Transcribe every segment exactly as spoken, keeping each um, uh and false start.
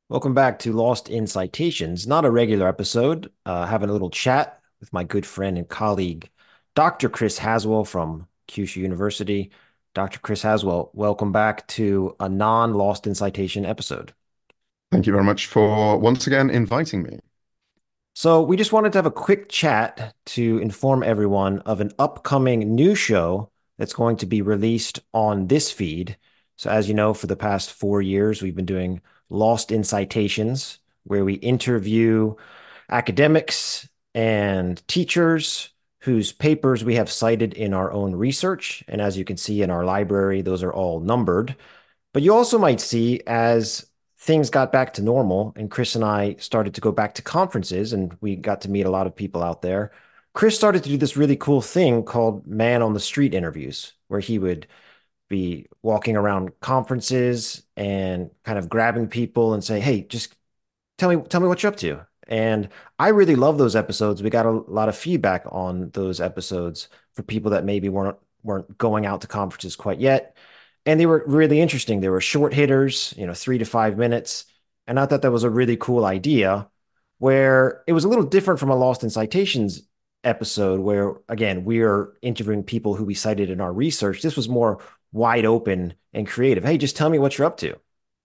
Welcome back to Lost in Citations, not a regular episode. Uh, having a little chat with my good friend and colleague, Doctor Chris Haswell from Kyushu University. Doctor Chris Haswell, welcome back to a non-Lost in Citation episode. Thank you very much for once again inviting me. So, we just wanted to have a quick chat to inform everyone of an upcoming new show that's going to be released on this feed. So, as you know, for the past four years, we've been doing Lost in Citations, where we interview academics and teachers whose papers we have cited in our own research. And as you can see in our library, those are all numbered. But you also might see as things got back to normal and Chris and I started to go back to conferences and we got to meet a lot of people out there. Chris started to do this really cool thing called man on the street interviews, where he would be walking around conferences and kind of grabbing people and say, "Hey, just tell me tell me what you're up to." And I really love those episodes. We got a lot of feedback on those episodes for people that maybe weren't weren't going out to conferences quite yet. And they were really interesting. They were short hitters, you know, three to five minutes. And I thought that was a really cool idea where it was a little different from a Lost in Citations episode, where again, we are interviewing people who we cited in our research. This was more wide open and creative. Hey, just tell me what you're up to.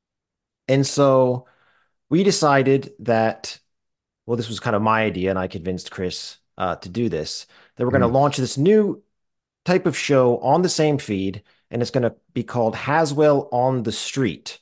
And so we decided that, well, this was kind of my idea, and I convinced Chris uh, to do this, that we're going to Mm. launch this new type of show on the same feed, and it's going to be called Haswell on the Street.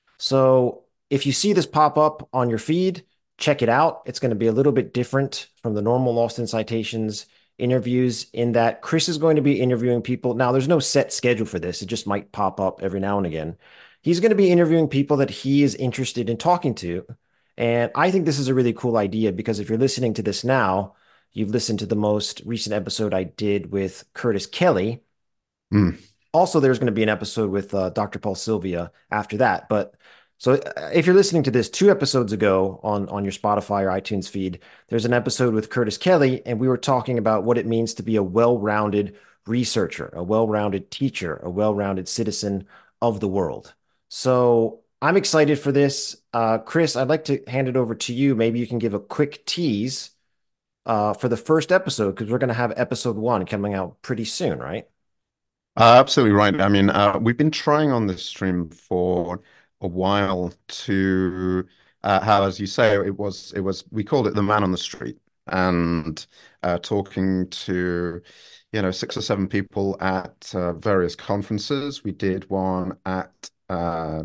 So if you see this pop up on your feed, check it out. It's going to be a little bit different from the normal Lost in Citations interviews in that Chris is going to be interviewing people. Now, there's no set schedule for this. It just might pop up every now and again. He's going to be interviewing people that he is interested in talking to. And I think this is a really cool idea because if you're listening to this now, you've listened to the most recent episode I did with Curtis Kelly. Mm. Also, there's going to be an episode with uh, Doctor Paul Sylvia after that. But so uh, if you're listening to this two episodes ago on on your Spotify or iTunes feed, there's an episode with Curtis Kelly, and we were talking about what it means to be a well-rounded researcher, a well-rounded teacher, a well-rounded citizen of the world. So I'm excited for this. Uh, Chris, I'd like to hand it over to you. Maybe you can give a quick tease uh, for the first episode because we're going to have episode one coming out pretty soon, right? Uh, absolutely right. I mean, uh, we've been trying on this stream for a while to uh, how, as you say, it was it was we called it the man on the street, and uh, talking to you know six or seven people at uh, various conferences. We did one at uh,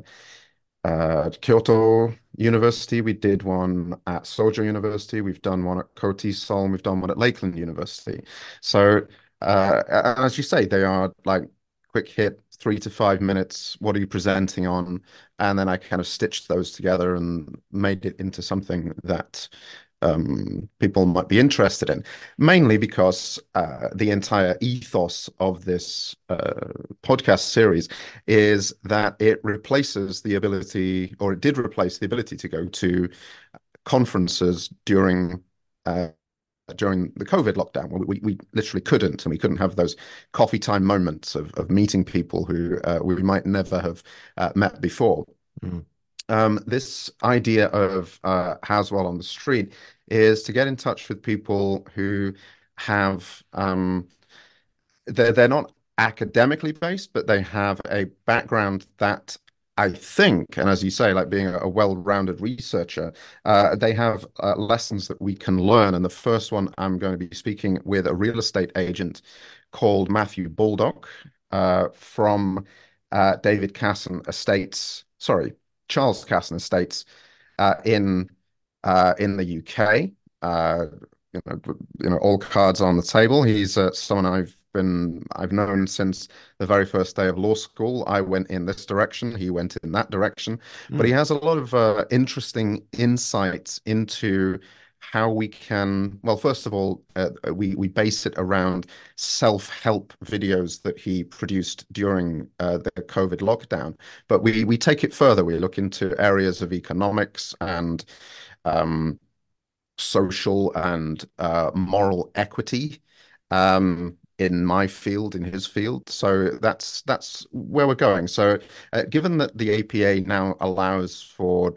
uh, Kyoto University. We did one at Sojo University. We've done one at Koti Sol. We've done one at Lakeland University. So, uh, as you say, they are like quick hit, three to five minutes. What are you presenting on? And then I kind of stitched those together and made it into something that um, people might be interested in, mainly because uh, the entire ethos of this uh, podcast series is that it replaces the ability, or it did replace the ability to go to conferences during uh, during the COVID lockdown. We, we, we literally couldn't, and we couldn't have those coffee time moments of, of meeting people who uh, we might never have uh, met before. Mm. Um, this idea of uh, Haswell on the street is to get in touch with people who have um, they're they're not academically based, but they have a background that I think, and as you say, like being a, a well-rounded researcher, uh, they have uh, lessons that we can learn. And the first one, I'm going to be speaking with a real estate agent called Matthew Baldock uh, from uh, David Casson Estates, sorry, Charles Casson Estates uh, in uh, in the U K. Uh, you know, you know, all cards on the table. He's uh, someone I've been I've known since the very first day of law school. I went in this direction, he went in that direction, but he Mm. has a lot of uh, interesting insights into how we can. Well, first of all, uh, we we base it around self-help videos that he produced during uh, the COVID lockdown, but we we take it further. We look into areas of economics and um, social and uh, moral equity um, in my field, in his field. So that's that's where we're going. So, uh, given that the A P A now allows for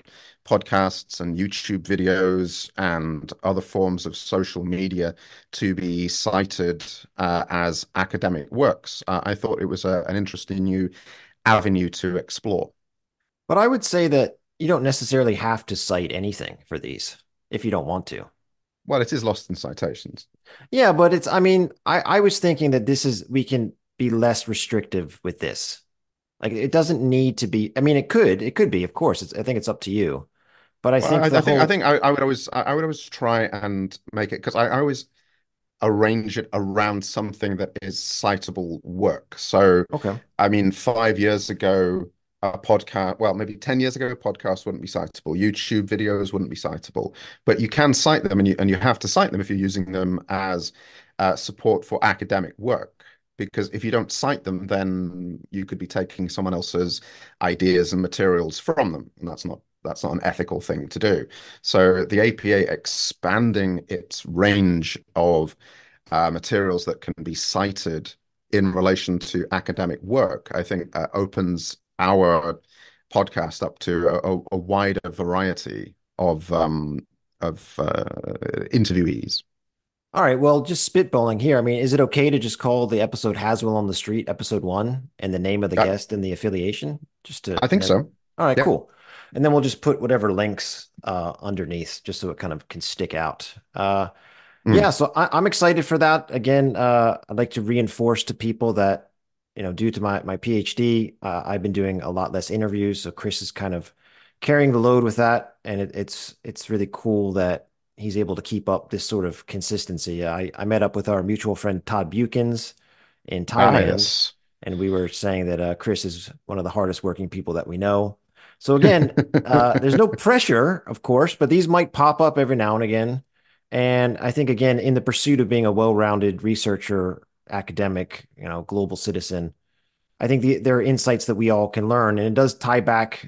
podcasts and YouTube videos and other forms of social media to be cited uh, as academic works. Uh, I thought it was a, an interesting new avenue to explore. But I would say that you don't necessarily have to cite anything for these if you don't want to. Well, it is lost in citations. Yeah, but it's, I mean, I, I was thinking that this is, we can be less restrictive with this. Like it doesn't need to be, I mean, it could, it could be, of course. It's, I think it's up to you. But I Well, I, think the I think I whole, think I, I would always I, I would always try and make it because I, I always arrange it around something that is citable work. So, okay. I mean, five years ago, a podcast, well, maybe ten years ago, a podcast wouldn't be citable. YouTube videos wouldn't be citable, but you can cite them and you, and you have to cite them if you're using them as uh, support for academic work. Because if you don't cite them, then you could be taking someone else's ideas and materials from them, and that's not that's not an ethical thing to do. So the A P A expanding its range of uh, materials that can be cited in relation to academic work, I think uh, opens our podcast up to a, a wider variety of um, of uh, interviewees. All right. Well, just spitballing here. I mean, is it okay to just call the episode Haswell on the Street, episode one, and the name of the I, guest and the affiliation? Just to, I and think then, so. all right, Yeah. cool. And then we'll just put whatever links uh, underneath just so it kind of can stick out. Uh, Mm. Yeah, so I, I'm excited for that. Again, uh, I'd like to reinforce to people that, you know, due to my my PhD, uh, I've been doing a lot less interviews. So Chris is kind of carrying the load with that, and it, it's it's really cool that he's able to keep up this sort of consistency. I I met up with our mutual friend Todd Bukins in Ah, Thailand, yes. and we were saying that uh, Chris is one of the hardest working people that we know. So again, uh, there's no pressure, of course, but these might pop up every now and again. And I think, again, in the pursuit of being a well-rounded researcher, academic, you know, global citizen, I think the, there are insights that we all can learn. And it does tie back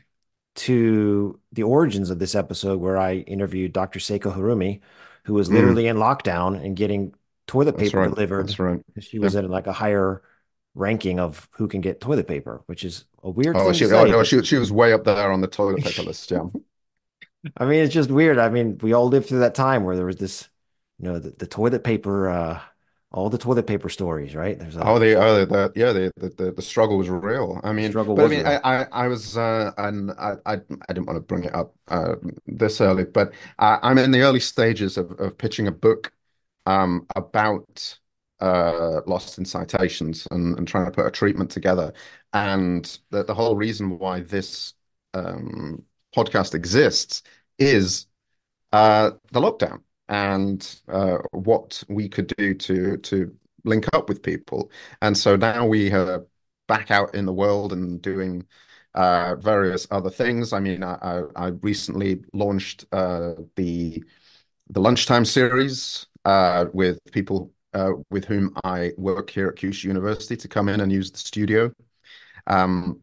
to the origins of this episode where I interviewed Doctor Seiko Harumi, who was Mm, literally in lockdown and getting toilet that's paper right. That's delivered. right. She Yeah. was at like a higher ranking of who can get toilet paper, which is a weird Oh, thing to she, oh, say, no, but she, she was way up there on the toilet paper list. Yeah. I mean, it's just weird. I mean, we all lived through that time where there was this, you know, the, the toilet paper, uh, all the toilet paper stories, right? There's Oh, a the oh the yeah the, the the the struggle was real. I mean, struggle but I was mean, I real. I, I was uh, and I, I I didn't want to bring it up uh, this early, but I, I'm in the early stages of of pitching a book um about uh lost in citations and and trying to put a treatment together. And the the whole reason why this um podcast exists is uh, the lockdown and uh, what we could do to to link up with people. And so now we are back out in the world and doing uh, various other things. I mean, I, I, I recently launched uh, the the lunchtime series uh, with people uh, with whom I work here at Kyushu University to come in and use the studio. Um,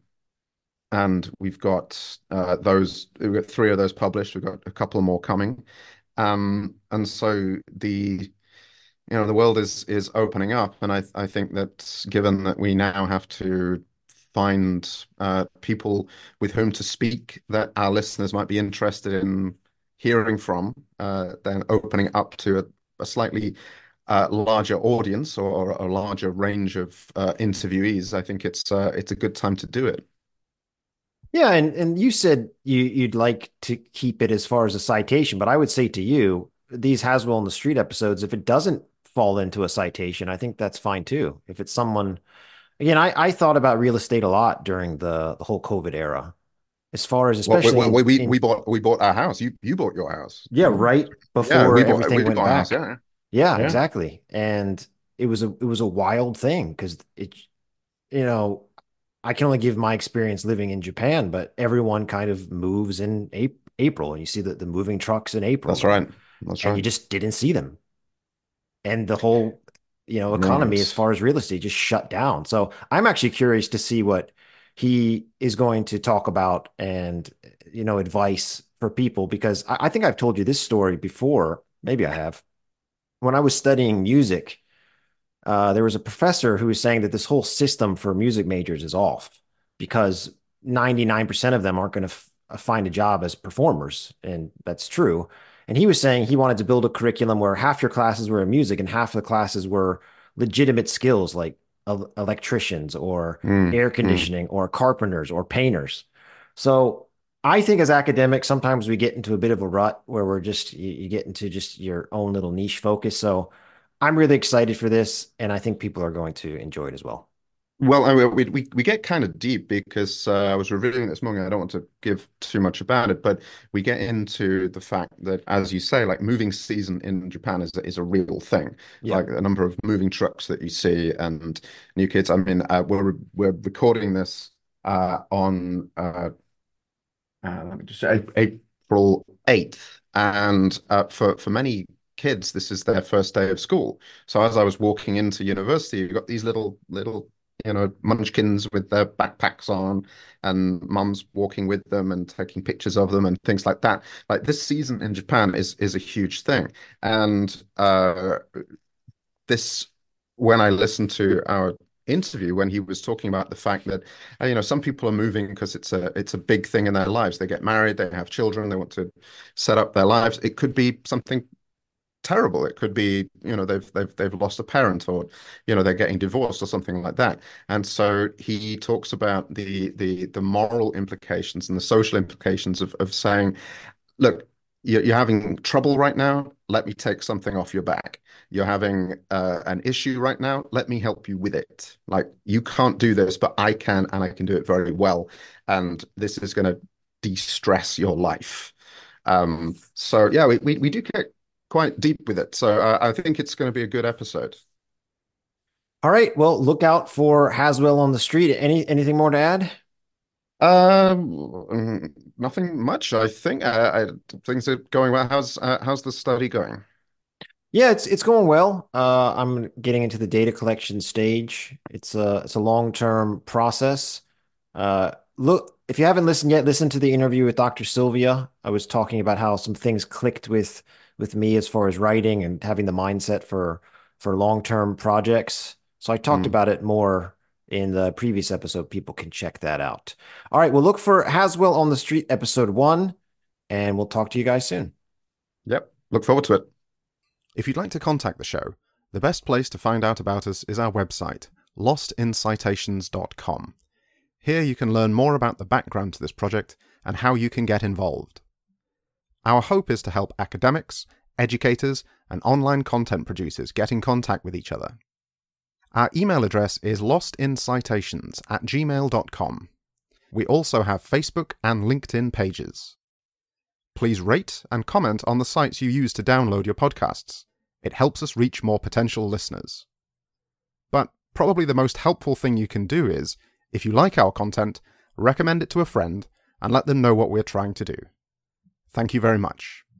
and we've got uh, those, we've got three of those published. We've got a couple more coming. Um, and so the you know the world is is opening up, and I I think that given that we now have to find uh, people with whom to speak that our listeners might be interested in hearing from, uh, then opening up to a, a slightly uh, larger audience or, or a larger range of uh, interviewees, I think it's uh, it's a good time to do it. Yeah, and and you said you you'd like to keep it as far as a citation, but I would say to you, these Haswell on the Street episodes, if it doesn't fall into a citation, I think that's fine too. If it's someone, again, I I thought about real estate a lot during the the whole COVID era, as far as Well, we, especially in we we we in bought we bought our house. You you bought your house. yeah, right Yeah, before we bought everything we went bought a house. back. Yeah, Yeah, yeah. exactly. And it was a it was a wild thing because it, you know, I can only give my experience living in Japan, but everyone kind of moves in April, April and you see the, the moving trucks in That's April and right. That's and you right. just didn't see them. And the whole, you know, economy as Right. far as real estate just shut down. So I'm actually curious to see what he is going to talk about and, you know, advice for people because I, I think I've told you this story before. Maybe I have. When I was studying music, uh, there was a professor who was saying that this whole system for music majors is off because ninety-nine percent of them aren't going to uh, find a job as performers, and that's true. And he was saying he wanted to build a curriculum where half your classes were in music and half the classes were legitimate skills like el- electricians or Mm, air mm. conditioning or carpenters or painters. So I think as academics, sometimes we get into a bit of a rut where we're just, you, you get into just your own little niche focus. So I'm really excited for this, and I think people are going to enjoy it as well. Well, I, we, we we get kind of deep because uh, I was reviewing this morning. I don't want to give too much about it, but we get into the fact that, as you say, like moving season in Japan is is a real thing. Yeah. Like the number of moving trucks that you see and new kids. I mean, uh, we're we're recording this uh, on uh, uh, let me just say April eighth, and uh, for for many kids, this is their first day of school. So as I was walking into university, you've got these little little you know munchkins with their backpacks on, and mums walking with them and taking pictures of them and things like that. Like this season in Japan is is a huge thing, and uh, this when I listened to our interview when he was talking about the fact that uh, you know some people are moving because it's a it's a big thing in their lives. They get married, they have children, they want to set up their lives. It could be something terrible. It could be, you know, they've they've they've lost a parent, or you know they're getting divorced or something like that. And so he talks about the the the moral implications and the social implications of of saying, look, you're, you're having trouble right now. Let me take something off your back. You're having uh, an issue right now. Let me help you with it. Like you can't do this, but I can, and I can do it very well. And this is going to de-stress your life. Um, so yeah, we, we we do get quite deep with it. So uh, I think it's going to be a good episode. All right. Well, look out for Haswell on the street. Any anything more to add? Um, mm, nothing much. I think uh, I, things are going well. How's uh, how's the study going? Yeah, it's it's going well. Uh, I'm getting into the data collection stage. It's a it's a long-term process. Uh, look, if you haven't listened yet, listen to the interview with doctor Sylvia. I was talking about how some things clicked with with me as far as writing and having the mindset for for long-term projects. So I talked Mm. about it more in the previous episode. People can check that out. All right, we'll look for Haswell on the Street episode one, and we'll talk to you guys soon. Yep. Look forward to it. If you'd like to contact the show, the best place to find out about us is our website, lost in citations dot com. Here you can learn more about the background to this project and how you can get involved. Our hope is to help academics, educators, and online content producers get in contact with each other. Our email address is lostincitations at gmail dot com. We also have Facebook and LinkedIn pages. Please rate and comment on the sites you use to download your podcasts. It helps us reach more potential listeners. But probably the most helpful thing you can do is, if you like our content, recommend it to a friend and let them know what we're trying to do. Thank you very much.